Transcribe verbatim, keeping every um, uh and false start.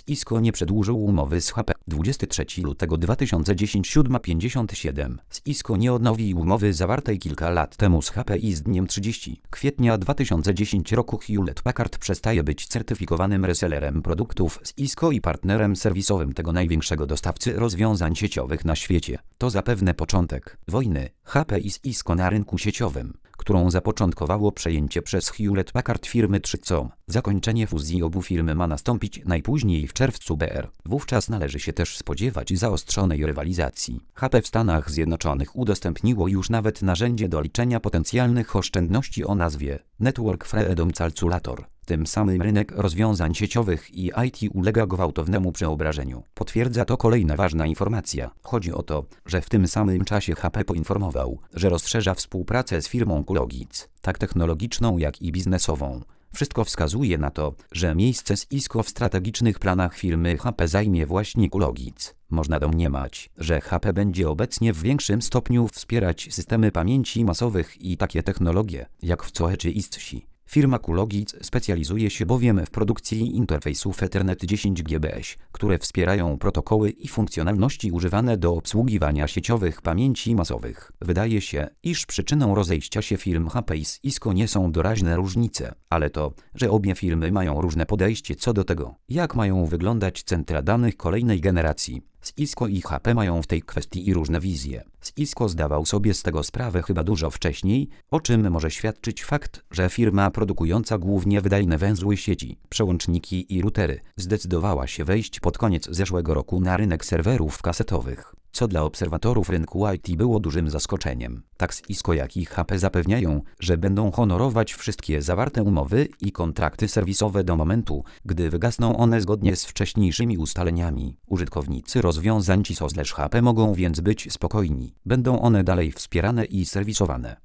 Cisco nie przedłużył umowy z H P. dwudziestego trzeciego lutego dwa tysiące dziesiątego siódma pięćdziesiąt siedem. Cisco nie odnowi umowy zawartej kilka lat temu z H P i z dniem trzeciego kwietnia dwa tysiące dziesiątego roku Hewlett Packard przestaje być certyfikowanym resellerem produktów z Cisco i partnerem serwisowym tego największego dostawcy rozwiązań sieciowych na świecie. To zapewne początek wojny H P i Cisco na rynku sieciowym, którą zapoczątkowało przejęcie przez Hewlett Packard firmy trzy C. Zakończenie fuzji obu firm ma nastąpić najpóźniej w czerwcu B R. Wówczas należy się też spodziewać zaostrzonej rywalizacji. H P w Stanach Zjednoczonych udostępniło już nawet narzędzie do liczenia potencjalnych oszczędności o nazwie Network Freedom Calculator. Tym samym rynek rozwiązań sieciowych i I T ulega gwałtownemu przeobrażeniu. Potwierdza to kolejna ważna informacja. Chodzi o to, że w tym samym czasie H P poinformował, że rozszerza współpracę z firmą Kulogic, tak technologiczną jak i biznesową. Wszystko wskazuje na to, że miejsce z Cisco w strategicznych planach firmy H P zajmie właśnie Kulogic. Można domniemać, że H P będzie obecnie w większym stopniu wspierać systemy pamięci masowych i takie technologie, jak w C O E czy I S C I. Firma Kulogic specjalizuje się bowiem w produkcji interfejsów Ethernet dziesięć G B S, które wspierają protokoły i funkcjonalności używane do obsługiwania sieciowych pamięci masowych. Wydaje się, iż przyczyną rozejścia się firm H P i Cisco nie są doraźne różnice, ale to, że obie firmy mają różne podejście co do tego, jak mają wyglądać centra danych kolejnej generacji. Cisco i H P mają w tej kwestii i różne wizje. Cisco zdawał sobie z tego sprawę chyba dużo wcześniej, o czym może świadczyć fakt, że firma produkująca głównie wydajne węzły sieci, przełączniki i routery zdecydowała się wejść pod koniec zeszłego roku na rynek serwerów kasetowych, co dla obserwatorów rynku I T było dużym zaskoczeniem. Tak Cisco jak i H P zapewniają, że będą honorować wszystkie zawarte umowy i kontrakty serwisowe do momentu, gdy wygasną one zgodnie z wcześniejszymi ustaleniami. Użytkownicy rozwiązań Cisco/H P mogą więc być spokojni. Będą one dalej wspierane i serwisowane.